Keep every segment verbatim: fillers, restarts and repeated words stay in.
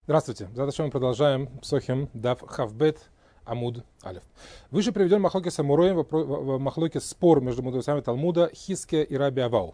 Здравствуйте. Завтра мы продолжаем Псохим Дав Хавбет Амуд Алеф. Выше приведен Махлоки Самуроем в Махлоке спор между мудрецами Талмуда Хиския и Раби Авау.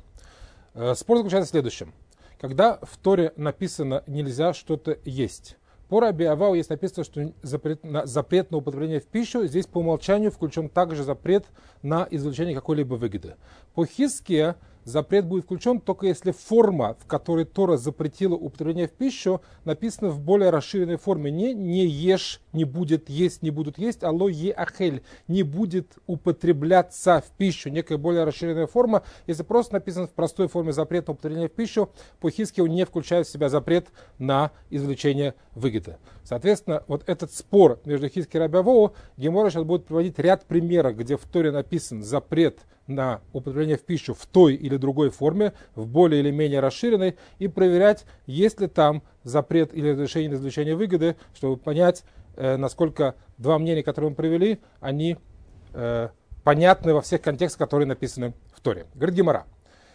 Спор заключается в следующем. Когда в Торе написано «нельзя что-то есть», по Раби Авау есть написано, что запрет на, запрет на употребление в пищу, здесь по умолчанию включен также запрет на извлечение какой-либо выгоды. По Хиския запрет будет включен только если форма, в которой Тора запретила употребление в пищу, написана в более расширенной форме. Не «не ешь», «не будет есть», «не будут есть», а «ло е ахель», «не будет употребляться в пищу». Некая более расширенная форма. Если просто написано в простой форме запрет на употребление в пищу, по Хискию не включает в себя запрет на извлечение выгоды. Соответственно, вот этот спор между Хиски и Раби Авау, Гемора сейчас будет приводить ряд примеров, где в Торе написан запрет на употребление в пищу в той или другой форме, в более или менее расширенной, и проверять, есть ли там запрет или разрешение на извлечение выгоды, чтобы понять, э, насколько два мнения, которые мы привели, они э, понятны во всех контекстах, которые написаны в Торе. Говорит Гемора.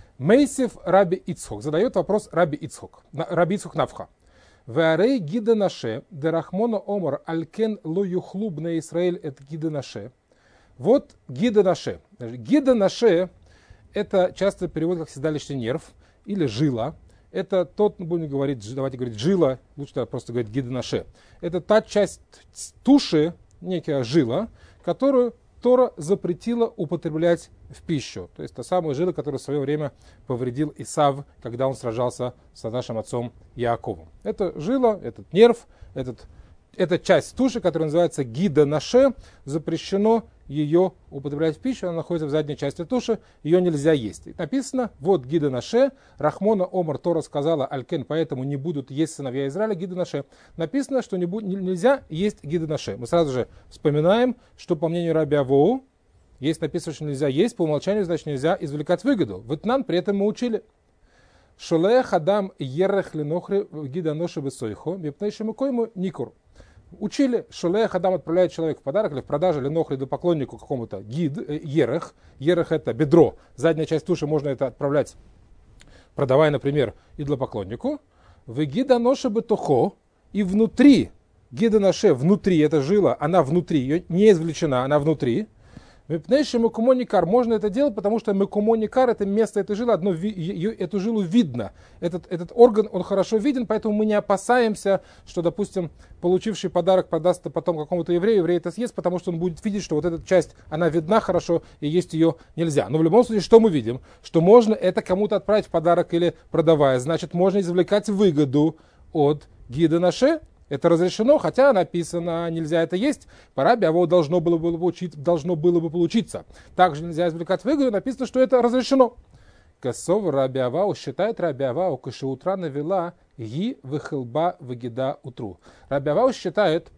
Мейсев Раби Ицхок задает вопрос Раби Ицхок, Раби Ицхок Навха. Веарей гида наше, дерахмона омар алькен ло юхлу бне Исраэль эт гида наше. Вот гида наше. Гида наше — это часто перевод как седалищный нерв или жила. Это тот, будем говорить, давайте говорить жила, лучше просто говорить гида наше. Это та часть туши, некая жила, которую Тора запретила употреблять в пищу. То есть та самая жила, которую в свое время повредил Исав, когда он сражался с нашим отцом Яаковом. Это жила, этот нерв, этот, эта часть туши, которая называется гида наше, запрещено ее употреблять в пищу, она находится в задней части туши, ее нельзя есть. И написано, вот гида наше, Рахмона Омар Тора сказала Алькен, поэтому не будут есть сыновья Израиля гида наше. Написано, что не бу- нельзя есть гида наше. Мы сразу же вспоминаем, что по мнению Раби Авау, есть написано, что нельзя есть, по умолчанию, значит нельзя извлекать выгоду. В Итнан при этом мы учили. Шолея хадам ерех ленохри гида ноше высойхо, мипнейшему койму никур. Учили, шолех адам отправляет человека в подарок или в продажу или нохри до поклоннику какому-то гид, э, ерех. Ерех — это бедро. Задняя часть туши можно это отправлять, продавая, например, идолопоклоннику. В гида ноше бетохо, и внутри, гида ноше, внутри, эта жила, она внутри, ее не извлечена, она внутри. Мепнейший мекумоникар, можно это делать, потому что мекумоникар — это место этой жилы, одно, ее, эту жилу видно. Этот, этот орган, он хорошо виден, поэтому мы не опасаемся, что, допустим, получивший подарок продаст это потом какому-то еврею, еврей это съест, потому что он будет видеть, что вот эта часть, она видна хорошо, и есть ее нельзя. Но в любом случае, что мы видим? Что можно это кому-то отправить в подарок или продавая, значит, можно извлекать выгоду от гида наше. Это разрешено, хотя написано, нельзя это есть. По Раби Авау должно было бы получиться, должно было бы получиться. Также нельзя извлекать выгоду, написано, что это разрешено. Косов Раби Авау считает Раби Авау, кашеутра навела ги выхилба выгида утру. Раби Авау считает,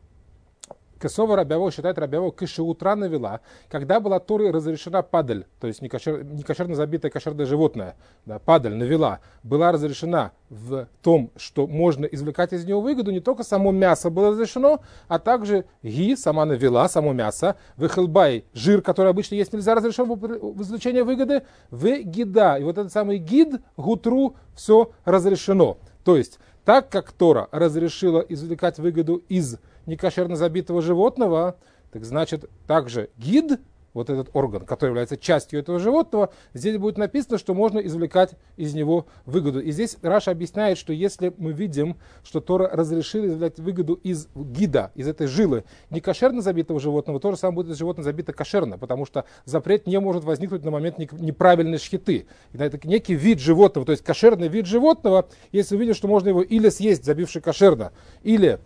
Косова Раби Авау считает Раби Авау кашеутра навела, когда была Торой разрешена падаль, то есть некошер, некошерно забитое кошерное животное, да, падаль, навела, была разрешена в том, что можно извлекать из него выгоду, не только само мясо было разрешено, а также ги, сама навела, само мясо, выхилбай, жир, который обычно есть нельзя, разрешен в извлечении выгоды, в гида. И вот этот самый гид, гутру, все разрешено. То есть, так как Тора разрешила извлекать выгоду из некошерно забитого животного, так значит также гид, вот этот орган, который является частью этого животного, здесь будет написано, что можно извлекать из него выгоду. И здесь Раша объясняет, что если мы видим, что Тора разрешила извлекать выгоду из гида, из этой жилы, некошерно забитого животного, то же самое будет животное забито кошерно, потому что запрет не может возникнуть на момент неправильной шхиты. Это некий вид животного, то есть кошерный вид животного, если увидим, что можно его или съесть, забивший кошерно, или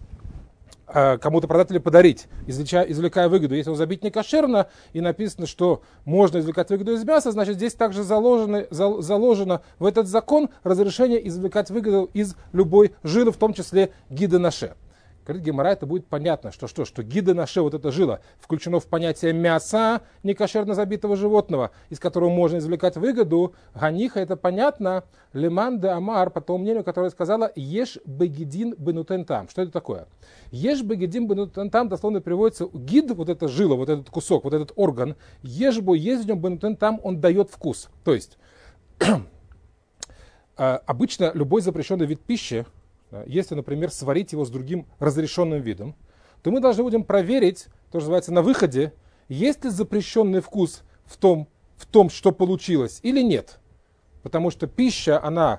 кому-то продать или подарить, извлекая, извлекая выгоду. Если он забит не кошерно и написано, что можно извлекать выгоду из мяса, значит здесь также заложено, за, заложено в этот закон разрешение извлекать выгоду из любой жилы, в том числе гида наше. Говорит Гемара, это будет понятно, что что, что гида наше, вот эта жила, включено в понятие мяса некошерно забитого животного, из которого можно извлекать выгоду. Ганиха, это понятно. Леман де Амар, по тому мнению, которое сказала, еш бегидин бенутен там. Что это такое? Еш бегидин бенутен там, дословно переводится, гид, вот эта жила, вот этот кусок, вот этот орган, еш бо, есть в нем бенутен там, он дает вкус. То есть, обычно любой запрещенный вид пищи, если, например, сварить его с другим разрешенным видом, то мы должны будем проверить, то, что называется, на выходе, есть ли запрещенный вкус в том, в том, что получилось, или нет. Потому что пища, она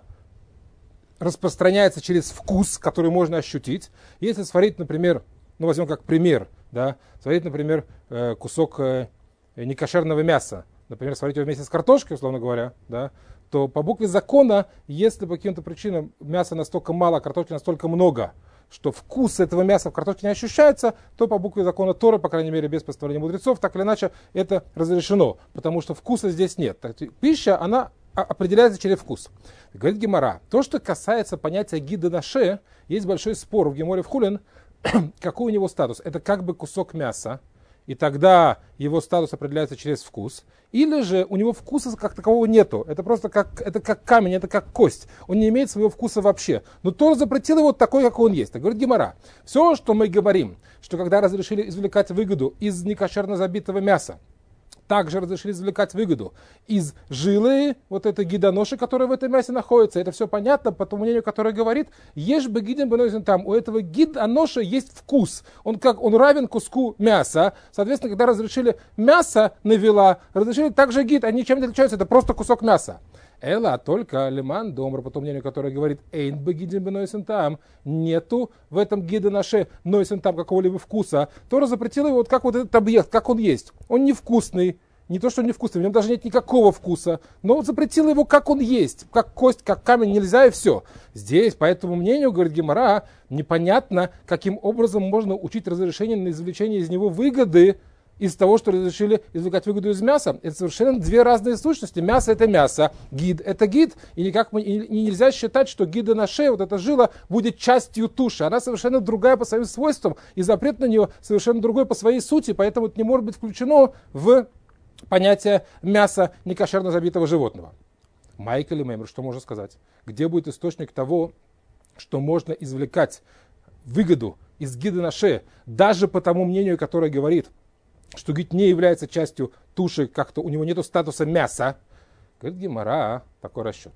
распространяется через вкус, который можно ощутить. Если сварить, например, ну возьмем как пример, да, сварить, например, кусок некошерного мяса, например, сварить его вместе с картошкой, условно говоря, да, то по букве закона, если по каким-то причинам мяса настолько мало, а картошки настолько много, что вкус этого мяса в картошке не ощущается, то по букве закона Торы, по крайней мере без постановления мудрецов, так или иначе это разрешено, потому что вкуса здесь нет. Так, пища, она определяется через вкус. Говорит Гемара, то, что касается понятия гида наше, есть большой спор в Геморе в Хулин, какой у него статус. Это как бы кусок мяса, и тогда его статус определяется через вкус. Или же у него вкуса как такового нету. Это просто как, это как камень, это как кость. Он не имеет своего вкуса вообще. Но Тора запретил его такой, какой он есть. Так говорит Гемара, все, что мы говорим, что когда разрешили извлекать выгоду из некошерно забитого мяса, также разрешили извлекать выгоду из жилы, вот этой гидоноши, которая в этом мясе находится. Это все понятно, по тому мнению, которое говорит, ешь бы гидем бенойзен там. У этого гидоноши есть вкус. Он, как, он равен куску мяса. Соответственно, когда разрешили мясо навела, разрешили также гид. Они чем не отличаются, это просто кусок мяса. Эла, только лиман домр, по тому мнению, которое говорит, эйн бы гидем бенойзен там. Нету в этом гидоноше нойсен там какого-либо вкуса. Тора запретила его вот как вот этот объект, как он есть. Он невкусный. Не то, что он невкусный, в нем даже нет никакого вкуса. Но он запретил его, как он есть. Как кость, как камень, нельзя и все. Здесь, по этому мнению, говорит Гемара, непонятно, каким образом можно учить разрешение на извлечение из него выгоды из того, что разрешили извлекать выгоду из мяса. Это совершенно две разные сущности. Мясо это мясо, гид это гид. И никак мы, и нельзя считать, что гида на шее, вот эта жила, будет частью туши. Она совершенно другая по своим свойствам. И запрет на нее совершенно другой по своей сути. Поэтому это не может быть включено в понятие мяса некошерно забитого животного. Майк или Мемер, что можно сказать? Где будет источник того, что можно извлекать выгоду из гида на шее, даже по тому мнению, которое говорит, что гид не является частью туши, как-то у него нет статуса мяса. Говорит Гемара, такой расчет.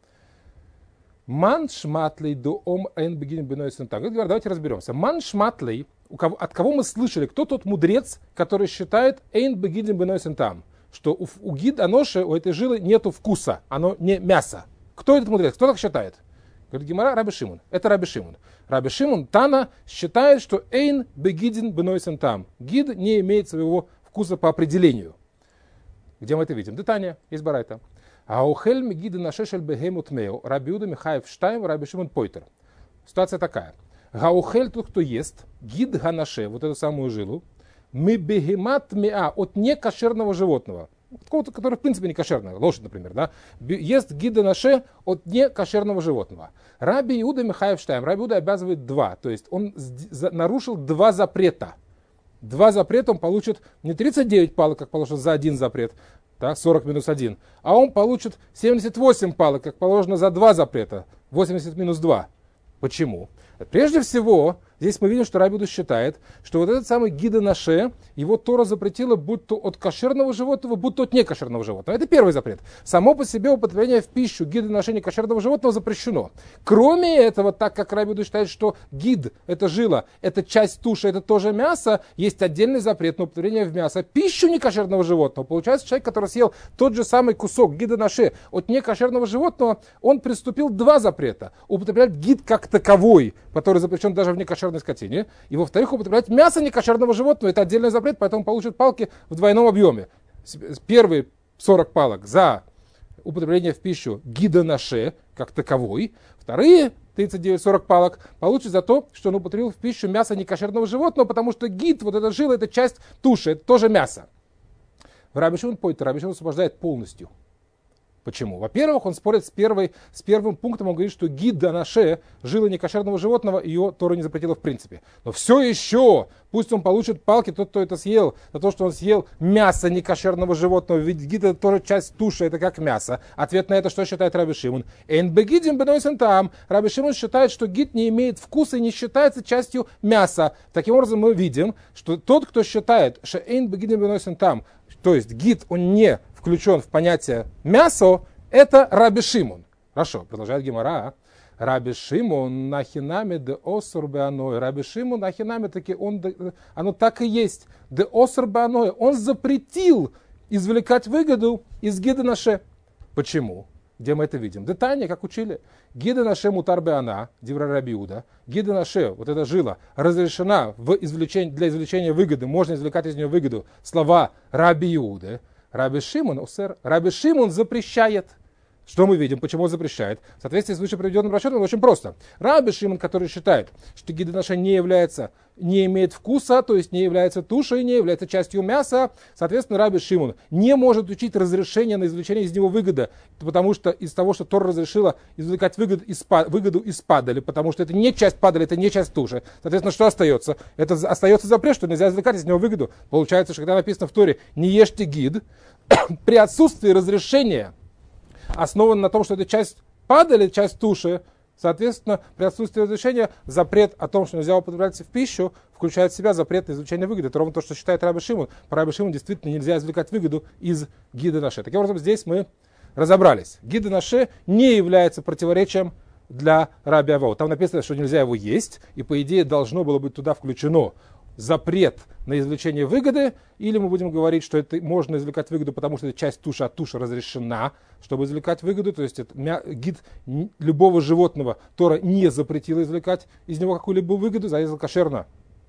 Ман шматлей до ом эн бегин беной сентам. Говорит, давайте разберемся. Ман шматлей, от кого мы слышали, кто тот мудрец, который считает эйн бегин беной сентам, что у, у гид аноши, у этой жилы нету вкуса, оно не мясо. Кто этот мудрец? Кто так считает? Говорит Гемара, Раби Шимон. Это Раби Шимон. Раби Шимон Тана считает, что эйн бегидин беной сентам. Гид не имеет своего вкуса по определению. Где мы это видим? Детание, есть барайта. Аухель мегиды нашешель бегемут мео. Раби Иуда Михаев Штайм, Раби Шимон Пойтер. Ситуация такая. Гаухель, тот, кто ест, гид ганаше, вот эту самую жилу, мы бегемат меа, от некошерного животного. Какого-то, который в принципе не кошерный, лошадь, например, да, ест гида наше от некошерного животного. Раби Иуда Михаев Штайм, Раби Иуда обязывает два, то есть он нарушил два запрета. Два запрета он получит не тридцать девять палок, как положено за один запрет, да, сорок минус один, а он получит семьдесят восемь палок, как положено за два запрета, восемьдесят минус два. Почему? Прежде всего, здесь мы видим, что Раби Иуда считает, что вот этот самый гида наше, его Тора запретила будь то от кошерного животного, будь то от некошерного животного. Это первый запрет. Само по себе употребление в пищу гида наше некошерного животного запрещено. Кроме этого, так как Раби Иуда считает, что гид, это жила, это часть туши, это тоже мясо, есть отдельный запрет на употребление в мясо пищу некошерного животного. Получается, человек, который съел тот же самый кусок гида наше от некошерного животного, он приступил два запрета. Употреблять гид как таковой, который запрещен даже в некошерной скотине. И во-вторых, употреблять мясо некошерного животного. Это отдельный запрет, поэтому получат палки в двойном объеме. Первые сорок палок за употребление в пищу гида наше, как таковой. Вторые тридцать девять сорок палок получат за то, что он употребил в пищу мясо некошерного животного, потому что гид, вот эта жила, это часть туши, это тоже мясо. Раби Шимон Пойтер, Раби Шимон освобождает полностью. Почему? Во-первых, он спорит с, первой, с первым пунктом, он говорит, что гид наше, жила некошерного животного, ее Тора не запретила в принципе. Но все еще, пусть он получит палки, тот, кто это съел, за то, что он съел мясо некошерного животного, ведь гид это тоже часть туши, это как мясо. Ответ на это, что считает Раби Шимон? Эйн бегидим бенойсен там. Раби Шимон считает, что гид не имеет вкуса и не считается частью мяса. Таким образом, мы видим, что тот, кто считает, что эйн бегидим бенойсен там, то есть гид, он не включен в понятие мясо, это Раби Шимон. Хорошо, продолжает Гемара. Раби Шимон нахинами де осор беаной. Раби Шимон нахинами таки он, оно так и есть. Де осор беаной. Он запретил извлекать выгоду из гида наше. Почему? Где мы это видим? Детание, как учили. Гида наше мутар беана, дивра Раби Иуда. Гида наше, вот эта жила, разрешена в извлечении, для извлечения выгоды. Можно извлекать из нее выгоду. Слова Раби Иуды. Раби Шимон, усер. Раби Шимон запрещает. Что мы видим? Почему он запрещает? В соответствии с выше приведенным расчетом очень просто. Раби Шимон, который считает, что гида наша не является, не имеет вкуса, то есть не является тушей, не является частью мяса, соответственно, Раби Шимон не может учить разрешение на извлечение из него выгоды, потому что из того, что Тора разрешила извлекать выгоду из, выгоду из падали, потому что это не часть падали, это не часть туши. Соответственно, что остается? Это остается запрет, что нельзя извлекать из него выгоду. Получается, что когда написано в Торе «не ешьте гид», при отсутствии разрешения, основан на том, что это часть падали, часть туши, соответственно, при отсутствии разрешения запрет о том, что нельзя употреблять в пищу, включает в себя запрет на извлечение выгоды. Это ровно то, что считает Раби Шимон. По Раби Шимону действительно нельзя извлекать выгоду из гида наше. Таким образом, здесь мы разобрались. Гида наше не является противоречием для Раби Авау. Там написано, что нельзя его есть, и по идее должно было быть туда включено запрет на извлечение выгоды, или мы будем говорить, что это можно извлекать выгоду, потому что это часть туши, а туша разрешена, чтобы извлекать выгоду, то есть это мя, гид любого животного Тора не запретила извлекать из него какую-либо выгоду, зарезал кошерно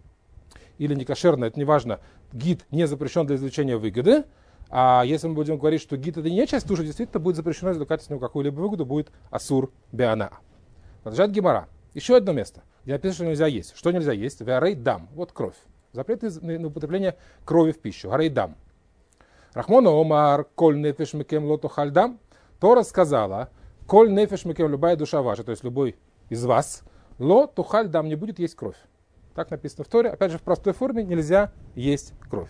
или не кошерно, это не важно, гид не запрещен для извлечения выгоды, а если мы будем говорить, что гид это не часть туши, действительно будет запрещено извлекать из него какую-либо выгоду, будет асур беана. Продолжает Гемара. Еще одно место, где написано, что нельзя есть. Что нельзя есть? Веарей дам. Вот кровь. Запрет на употребление крови в пищу. Гарей дам. Рахмона омар коль нефеш мекем лото хальдам. Тора сказала, коль нефеш мекем, любая душа ваша, то есть любой из вас, ло тухаль дам, не будет есть кровь. Так написано в Торе. Опять же, в простой форме нельзя есть кровь.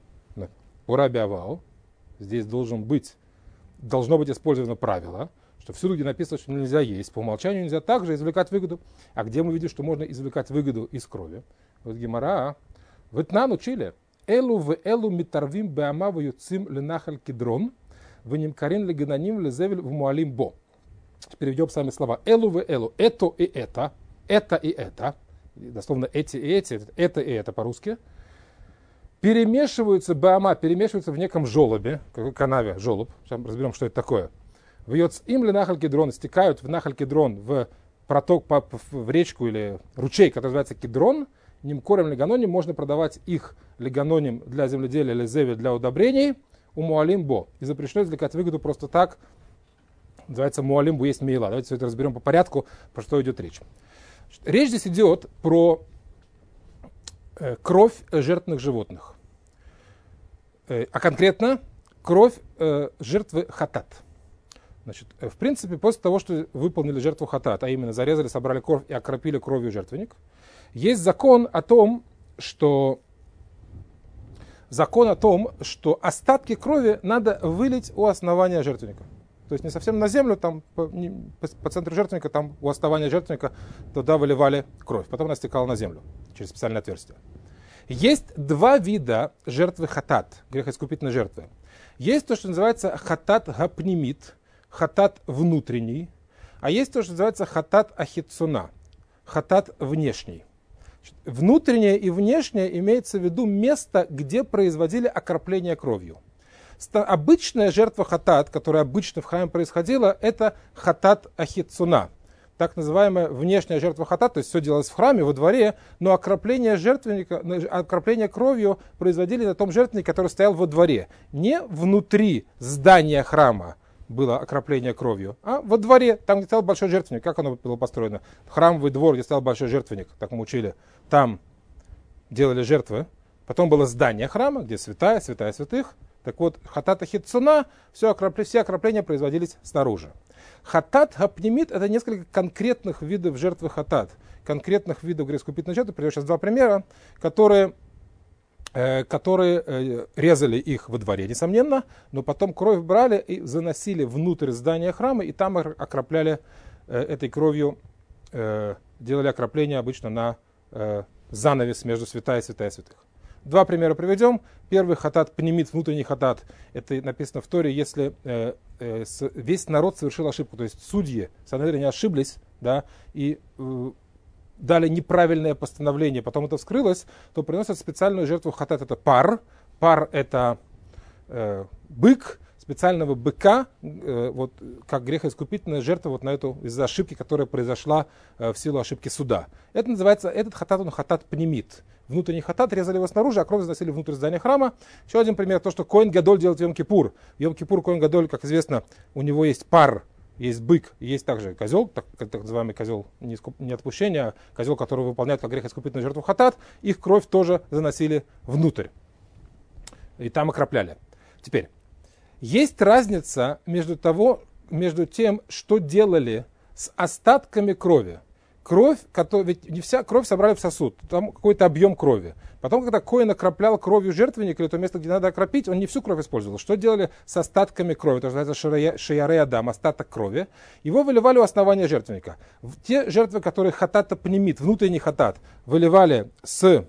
У Раби Авау здесь должен быть, должно быть использовано правило, что всюду, где написано, что нельзя есть, по умолчанию нельзя также извлекать выгоду. А где мы видим, что можно извлекать выгоду из крови? Вот Гемара. Вэтнан учили. Элу в элу митарвим беамаву юцим ленахаль кедрон, венимкарин легананим лезевель в муалим бо. Переведем сами слова. Элу в элу. Это и это. Это и это. Дословно эти и эти. Это и это по-русски. Перемешиваются, беама, перемешиваются в неком желобе, как канаве, желоб. Сейчас разберем, что это такое. Им ли нахаль кедрон, стекают в нахаль кедрон, в проток, в речку или ручей, который называется кедрон, нимкорем леганоним, можно продавать их леганоним для земледелия, лезеви для удобрений, у муалим бо. И запрещено извлекать выгоду просто так, называется муалим бо есть мейла. Давайте все это разберем по порядку, про что идет речь. Речь здесь идет про э, кровь жертвенных животных, э, а конкретно кровь э, жертвы хатат. Значит, в принципе, после того, что выполнили жертву хатат, а именно зарезали, собрали кровь и окропили кровью жертвенник, есть закон о том, что закон о том, что остатки крови надо вылить у основания жертвенника. То есть не совсем на землю, там по, не, по, по центру жертвенника, там у основания жертвенника туда выливали кровь. Потом она стекала на землю через специальное отверстие. Есть два вида жертвы хатат, грехоискупительной жертвы. Есть то, что называется хатат гапнимит, хатат внутренний, а есть то, что называется хатат ахитсуна, хатат внешний. Внутреннее и внешнее имеется в виду место, где производили окропление кровью. Обычная жертва хатат, которая обычно в храме происходила, это хатат ахитсуна. Так называемая внешняя жертва хатат, то есть все делалось в храме, во дворе, но окропление жертвенника, окропление кровью производили на том жертвеннике, который стоял во дворе. Не внутри здания храма было окропление кровью, а во дворе, там, где стоял большой жертвенник. Как оно было построено? Храмовый двор, где стоял большой жертвенник, так мы учили, там делали жертвы. Потом было здание храма, где святая, святая святых. Так вот, хатат ахитсуна, все окропление, все окропления производились снаружи. Хатат гапнимит — это несколько конкретных видов жертвы хатат, конкретных видов грехоискупительной жертвы. Приведу сейчас два примера, которые, э, которые э, резали их во дворе, несомненно, но потом кровь брали и заносили внутрь здания храма, и там окропляли э, этой кровью, э, делали окропление обычно на э, занавес между святая и святая святых. Два примера приведем. Первый хатат пнемит, внутренний хатат. Это написано в Торе, если э, э, с, весь народ совершил ошибку. То есть судьи, Санхедрин, ошиблись, да, и э, дали неправильное постановление, потом это вскрылось, то приносят специальную жертву хатат. Это пар. Пар это э, бык, специального быка, э, вот, как грехоискупительная жертва вот на эту, из-за ошибки, которая произошла э, в силу ошибки суда. Это называется, этот хатат, он хатат пнемит. Внутренний хатат, резали его снаружи, а кровь заносили внутрь здания храма. Еще один пример, то, что Коэн Гадоль делает в Йом-Кипур. В Йом-Кипур Коэн Гадоль, как известно, у него есть пар, есть бык, есть также козел, так, так называемый козел не, искуп, не отпущения, а козел, который выполняет как грехоискупительную жертву хатат. Их кровь тоже заносили внутрь. И там окропляли. Теперь, есть разница между, того, между тем, что делали с остатками крови. Кровь, который, ведь не вся кровь собрали в сосуд, там какой-то объем крови. Потом, когда Коэн окроплял кровью жертвенник или то место, где надо окропить, он не всю кровь использовал. Что делали с остатками крови? Это называется шеярей адам, остаток крови. Его выливали у основания жертвенника. Те жертвы, которые хатата пнемит, внутренний хатат, выливали с...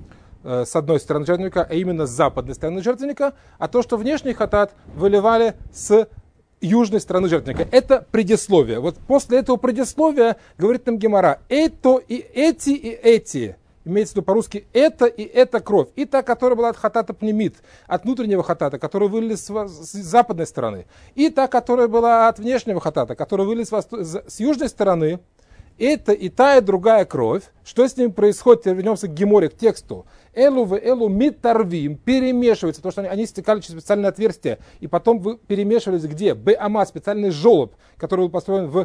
с одной стороны жертвенника, а именно с западной стороны жертвенника, а то, что внешний хатат, выливали с южной стороны жертвенника. Это предисловие. Вот после этого предисловия говорит нам Гемара, это и эти, и эти, имеется в виду по-русски, это и эта кровь. И та, которая была от хатата пнемит, от внутреннего хатата, которая вылили с, с западной стороны. И та, которая была от внешнего хатата, которая вылили с, с южной стороны. Это и та, и другая кровь. Что с ними происходит? Вернемся к Геморе, к тексту. Элу в элу митарвим, перемешиваются, потому что они, они стекали через специальное отверстие, и потом вы перемешивались где? Беама, специальный желоб, который был построен в,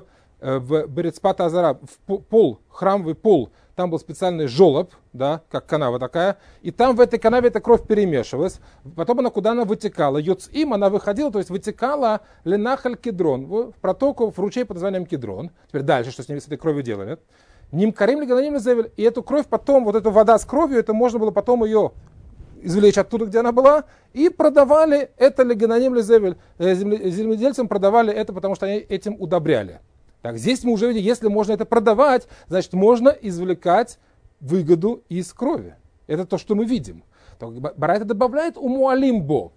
в Берецпата Азара, в пол, храмовый пол. Там был специальный желоб, да, как канава такая, и там в этой канаве эта кровь перемешивалась. Потом она куда она вытекала? Йоцим, она выходила, то есть вытекала ленахаль кедрон, в протоку, в ручей под названием Кедрон. Теперь дальше, что с ними с этой кровью делали? Нимкарим лигананим зевель, и эту кровь потом, вот эту вода с кровью, это можно было потом ее извлечь оттуда, где она была, и продавали это лигананим лизевель, земледельцам продавали это, потому что они этим удобряли. Так, здесь мы уже видим, если можно это продавать, значит, можно извлекать выгоду из крови. Это то, что мы видим. Барайта добавляет у муалимбо.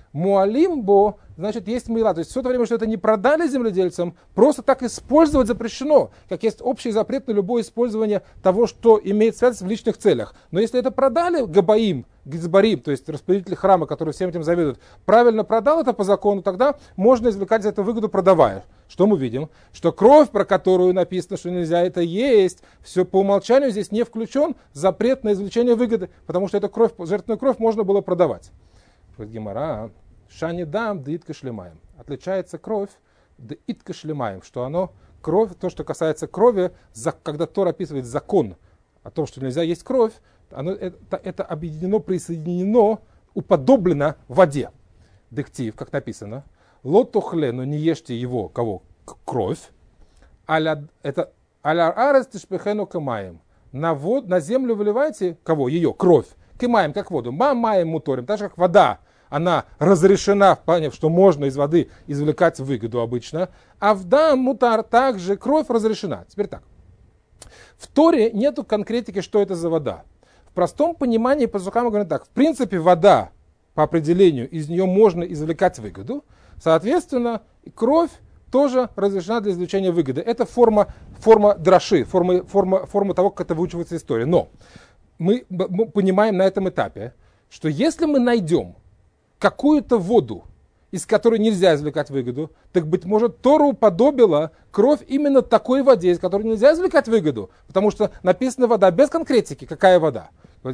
Муалимбо, значит, есть мыла. То есть все то время, что это не продали земледельцам, просто так использовать запрещено. Как есть общий запрет на любое использование того, что имеет связь в личных целях. Но если это продали габаим, гизбарим, то есть распорядитель храма, который всем этим заведует, правильно продал это по закону, тогда можно извлекать из этого выгоду, продавая. Что мы видим? Что кровь, про которую написано, что нельзя это есть, все по умолчанию здесь не включен запрет на извлечение выгоды, потому что эту кровь, жертвенную кровь можно было продавать. Гемара, шани дам, да итка шлемаем. Отличается кровь, да итка шлемаем, что оно, кровь, то, что касается крови, когда Тора описывает закон о том, что нельзя есть кровь, оно, это, это объединено, присоединено, уподоблено воде. Дектив, как написано. Лотохле, но не ешьте его, кого? Кровь. Аля, это аля арес тишпехену камаем. На, вод, на землю выливайте, кого? Ее, кровь. Кимаем, как воду. Мамаем муторим, так же как вода. Она разрешена, поняв, что можно из воды извлекать выгоду обычно. А в дам мутар также кровь разрешена. Теперь так. В Торе нету конкретики, что это за вода. В простом понимании по сухам говорят так. В принципе, вода, по определению, из нее можно извлекать выгоду. Соответственно, кровь тоже разрешена для извлечения выгоды. Это форма, форма драши, форма, форма, форма того, как это выучивается история. Но мы, мы понимаем на этом этапе, что если мы найдем какую-то воду, из которой нельзя извлекать выгоду, так, быть может, Тора уподобила кровь именно такой воде, из которой нельзя извлекать выгоду. Потому что написана вода без конкретики. Какая вода?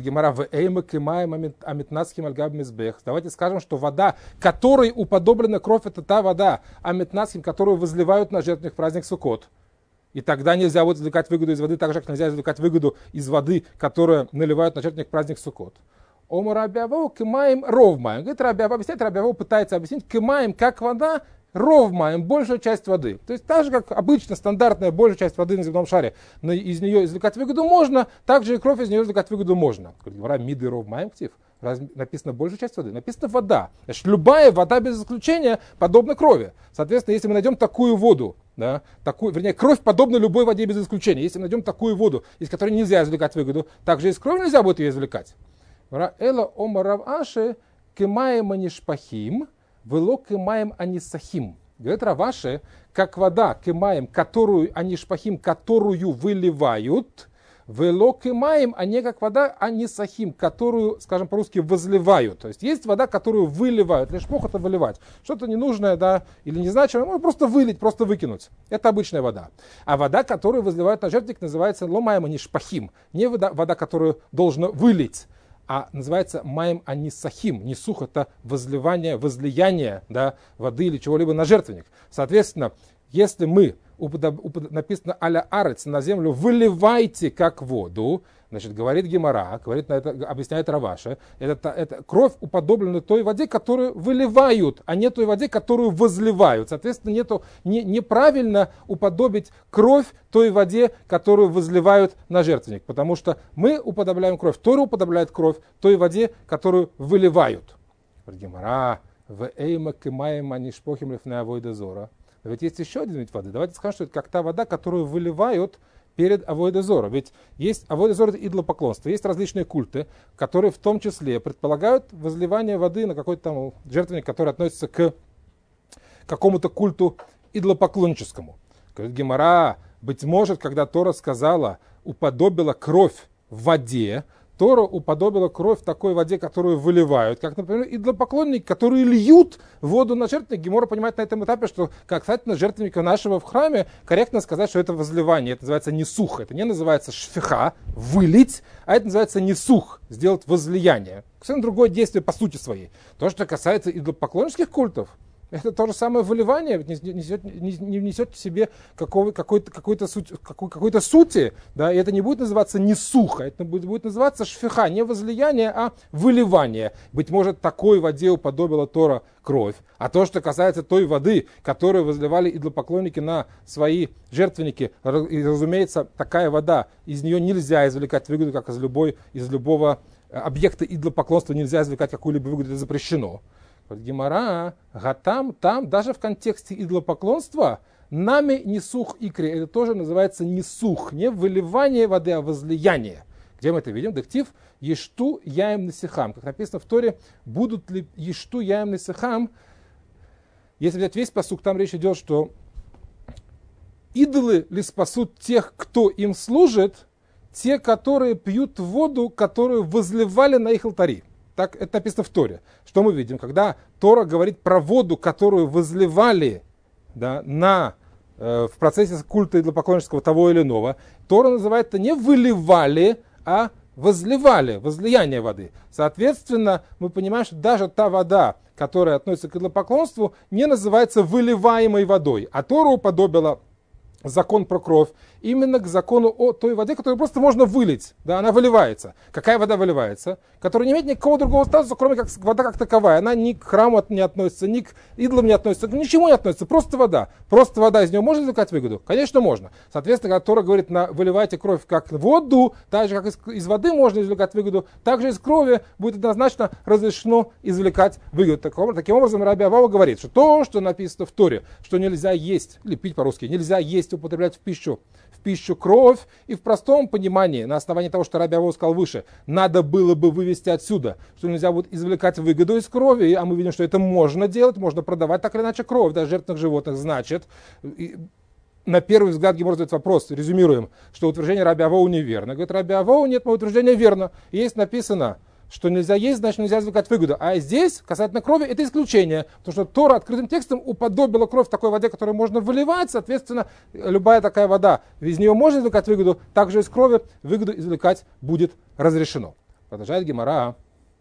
Давайте скажем, что вода, которой уподоблена кровь, это та вода, амитнасхим, которую возливают на жертвенник в праздник Суккот. И тогда нельзя вот извлекать выгоду из воды, так же, как нельзя извлекать выгоду из воды, которую наливают на жертвенник в праздник Суккот. Ома Рабиавау кимаем ровмаем. Говорит, Рабиавау объясняет, Рабиавау пытается объяснить, кимаем, как вода, ровмаем, большая часть воды. То есть так же, как обычно, стандартная большая часть воды на земном шаре, из нее извлекать выгоду можно, так же и кровь из нее извлекать выгоду можно. Говорит, миды ровмаем ктив. Написано большая часть воды, написано вода. Значит, любая вода без исключения подобна крови. Соответственно, если мы найдем такую воду, да, такую, вернее, кровь подобна любой воде без исключения. Если мы найдем такую воду, из которой нельзя извлекать выгоду, также из крови нельзя будет ее извлекать. Эла ома Рав Аши кемаем анишпахим, вело кемаем анисахим. Говорит Рав Аши, как вода кемаем, которую анишпахим, которую выливают, вело кемаем, а не как вода анисахим, которую, скажем по-русски, возливают. То есть есть вода, которую выливают. Лишь плохо это выливать. Что-то ненужное, да, или незначимое, можно просто вылить, просто выкинуть. Это обычная вода. А вода, которую возливают на жертвенник, называется ломаем анишпахим. Не вода, вода, которую должно вылить, а называется маем анисахим. Нисух — это возливание, возлияние, да, воды или чего-либо на жертвенник. Соответственно, если мы, написано аля арец, на землю выливайте как воду, значит, говорит Гемара, говорит на это, объясняет Рав Аши, это, это кровь уподоблена той воде, которую выливают, а не той воде, которую возливают. Соответственно, нету, не, неправильно уподобить кровь той воде, которую возливают на жертвенник, потому что мы уподобляем кровь, Тора уподобляет кровь той воде, которую выливают. Говорит Гемара, в эйма кемаем анишпохим лифней авойда зора. Ведь есть еще один вид воды. Давайте скажем, что это как та вода, которую выливают перед авойда зора. Ведь есть авойда зора — это идолопоклонство. Есть различные культы, которые в том числе предполагают возливание воды на какой-то там жертвенник, который относится к какому-то культу идолопоклонническому. Говорит Гемара, быть может, когда Тора сказала, уподобила кровь в воде, Тора уподобила кровь в такой воде, которую выливают, как, например, идолопоклонники, которые льют воду на жертвенник. Гемора понимает на этом этапе, что касательно жертвенника нашего в храме, корректно сказать, что это возливание, это называется несух, это не называется шфиха, вылить, а это называется несух, сделать возлияние. Совершенно другое действие по сути своей. То, что касается идолопоклоннических культов, это то же самое выливание, несет, не несет в себе какого, какой-то, какой-то, суть, какой, какой-то сути, да, и это не будет называться несуха, это будет, будет называться шфиха, не возлияние, а выливание. Быть может, такой воде уподобила Тора кровь. А то, что касается той воды, которую возливали идолопоклонники на свои жертвенники, и, разумеется, такая вода, из нее нельзя извлекать выгоду, как из, любой, из любого объекта идолопоклонства нельзя извлекать какую-либо выгоду, это запрещено. Гемара, гатам, там, даже в контексте идолопоклонства, нами несух икри, это тоже называется несух, не выливание воды, а возлияние. Где мы это видим? Дектив ешту яем насихам. Как написано в Торе, будут ли ешту яем насихам. Если взять весь пасук, там речь идет, что идолы ли спасут тех, кто им служит, те, которые пьют воду, которую возливали на их алтари. Так это написано в Торе. Что мы видим? Когда Тора говорит про воду, которую возливали, да, на, э, в процессе культа идолопоклоннического того или иного, Тора называет это не выливали, а возливали, возлияние воды. Соответственно, мы понимаем, что даже та вода, которая относится к идолопоклонству, не называется выливаемой водой. А Тора уподобила закон про кровь именно к закону о той воде, которую просто можно вылить. Да, она выливается. Какая вода выливается? Которая не имеет никакого другого статуса, кроме как вода как таковая. Она ни к храму не относится, ни к идолам не относится, к ничему не относится. Просто вода. Просто вода. Из нее можно извлекать выгоду? Конечно, можно. Соответственно, когда Тора говорит, на, выливайте кровь как воду, так же, как из, из воды можно извлекать выгоду, так же из крови будет однозначно разрешено извлекать выгоду. Таким, таким образом, Раби Авава говорит, что то, что написано в Торе, что нельзя есть, или пить по-русски, нельзя есть, употреблять в пищу, в пищу кровь, и в простом понимании, на основании того, что Раби Авова сказал выше, надо было бы вывести отсюда, что нельзя будет извлекать выгоду из крови, а мы видим, что это можно делать, можно продавать так или иначе кровь, даже жертвенных животных, значит, и, на первый взгляд Гемора задает вопрос, резюмируем, что утверждение Раби Авова неверно. Говорит, Раби Авова, нет, мое утверждение верно. Есть написано, что нельзя есть, значит нельзя извлекать выгоду. А здесь, касательно крови, это исключение. Потому что Тора открытым текстом уподобила кровь в такой воде, которую можно выливать. Соответственно, любая такая вода, из нее можно извлекать выгоду, также из крови выгоду извлекать будет разрешено. Продолжает Гемара.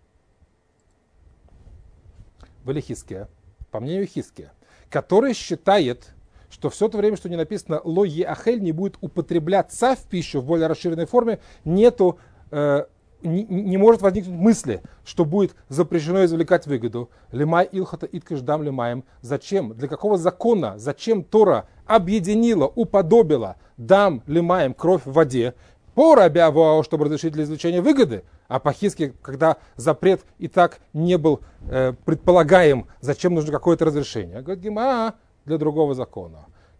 Были Хиския, по мнению Хиския, который считает, что все то время, что не написано «ло еахель», не будет употребляться в пищу в более расширенной форме, нету... Э, Не, не может возникнуть мысли, что будет запрещено извлекать выгоду. Лимай илхата иткаш дам лимаем. Зачем? Для какого закона? Зачем Тора объединила, уподобила дам лимаем, кровь в воде? По Раби Авова, чтобы разрешить для извлечения выгоды. А по Хиске, когда запрет и так не был э, предполагаем, зачем нужно какое-то разрешение? Говорит Гемара, для другого закона.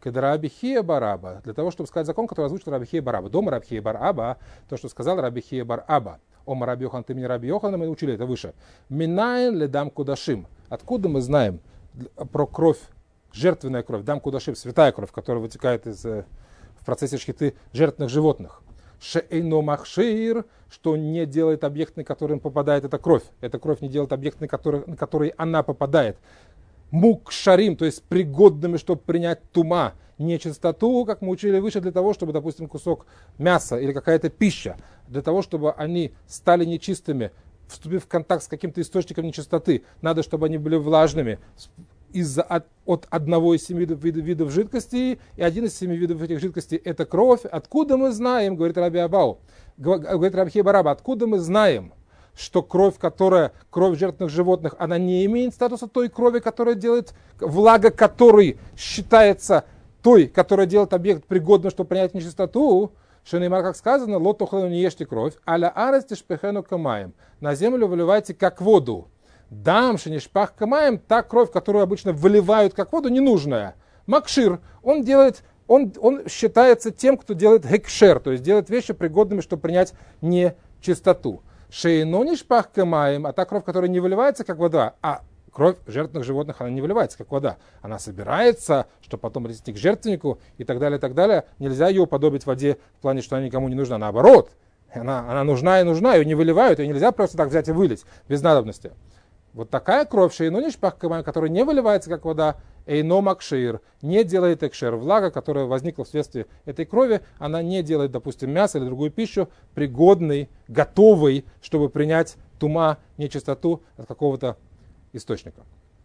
Когда Раби Хия бар Аба, для того, чтобы сказать закон, который озвучил Раби Хия бар Аба. Дома Раби Хия бар Аба, то, что сказал Раби Хия бар Аба. Ома Раби Йохан, ты мне Раби Йохана, мы учили это выше. Минайн ледам кудашим. Откуда мы знаем про кровь, жертвенная кровь, дам кудашим, святая кровь, которая вытекает из, в процессе шхиты жертвенных животных. Шеэйно махшир, что не делает объект, на который попадает эта кровь. Эта кровь не делает объект, на который, на который она попадает. Мукшарим, то есть пригодными, чтобы принять тума, нечистоту, как мы учили выше, для того, чтобы, допустим, кусок мяса или какая-то пища, для того, чтобы они стали нечистыми, вступив в контакт с каким-то источником нечистоты, надо, чтобы они были влажными из-за, от, от одного из семи видов, видов, видов жидкостей, и один из семи видов этих жидкостей – это кровь. Откуда мы знаем, говорит Раби Абау, говорит Раби Хия бар Аба, откуда мы знаем, что кровь, которая, кровь жертвенных животных, она не имеет статуса той крови, которая делает, влага которой считается той, которая делает объект пригодным, чтобы принять нечистоту, Шенеймар, как сказано, лот охлану не ешьте кровь, аля арести шпехену камаем, на землю выливайте как воду. Дам шенишпах камаем, та кровь, которую обычно выливают как воду, ненужная. Макшир, он делает, он, он считается тем, кто делает гекшер, то есть делает вещи пригодными, чтобы принять нечистоту. Шейнонишпах камаем, а та кровь, которая не выливается как вода, а кровь жертвенных животных, она не выливается как вода. Она собирается, чтобы потом принести к жертвеннику и так далее, и так далее. Нельзя ее уподобить воде в плане, что она никому не нужна. Наоборот, она, она нужна и нужна, ее не выливают, ее нельзя просто так взять и вылить без надобности. Вот такая кровь, шейнонишпах камаем, которая не выливается как вода, эйно макшир, не делает экшер. Влага, которая возникла вследствие этой крови, она не делает, допустим, мясо или другую пищу пригодной, готовой, чтобы принять тума, нечистоту от какого-то источника.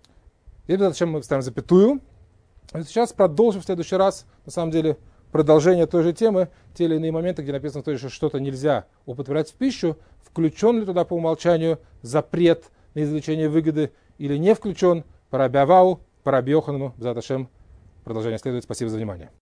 И зачем мы ставим запятую. И сейчас продолжим в следующий раз, на самом деле, продолжение той же темы, те или иные моменты, где написано, что что-то нельзя употреблять в пищу, включен ли туда по умолчанию запрет на извлечение выгоды или не включен, по Раби Авау, по Раби Йоханану, бзат Ашем. Продолжение следует. Спасибо за внимание.